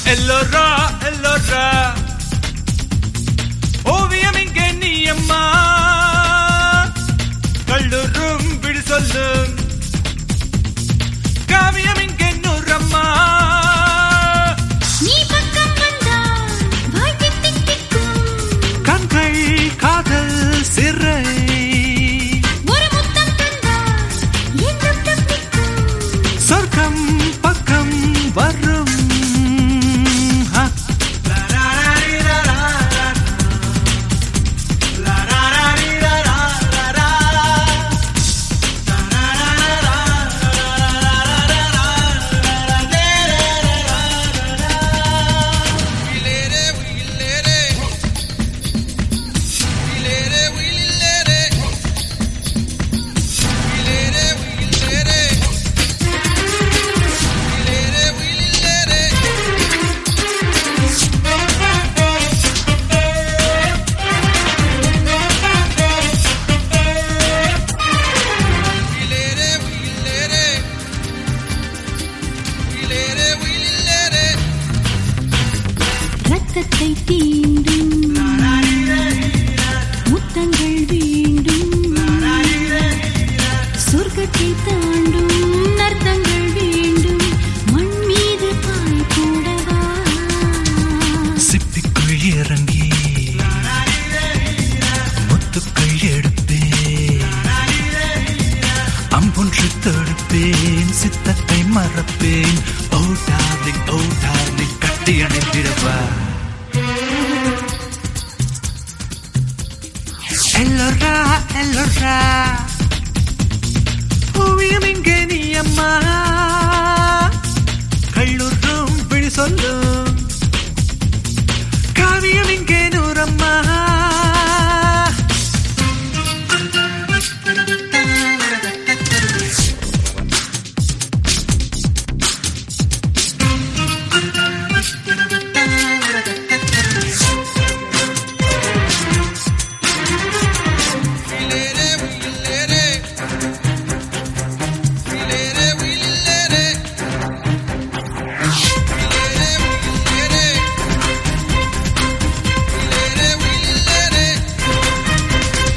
எல்லோரா எல்லோரா ஓவியம் இங்கே நீ அம்மா கல்லூரும் விடு சொல்லும் காவியம் இங்கே நூறம்மா நீ பக்கம் வந்தால் வாழ்க்கை தித்திக்கும் கண்கள் காதல் சிறை ஒரு முத்தம் தந்தால் என்றும் தப்பிக்கும் சொர்க்கம் பக்கம் வரும் ரத்தத்தை தீண்டும் முத்தங்கள் வேண்டும் சொர்க்கத்தை தாண்டும் அர்த்தங்கள் வேண்டும் மண் மீது பாய் போடவா சிப்பிக்குள் இறங்கி முத்துக்கள் எடுப்பேன் அம்பொன்று தொடுப்பேன் சித்தத்தை மறப்பேன் ஓ டார்லிங் கட்டி அணைத்திடவா எல்லோரா எல்லோரா ஓவியம் இங்கே நீ அம்மா கல்லூரும் விழி சொல்லும் காவியம் இங்கே நூறம்மா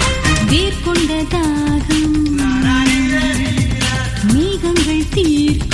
வேர்கொண்ட தாகம் மேகங்கள் தீர்க்கும்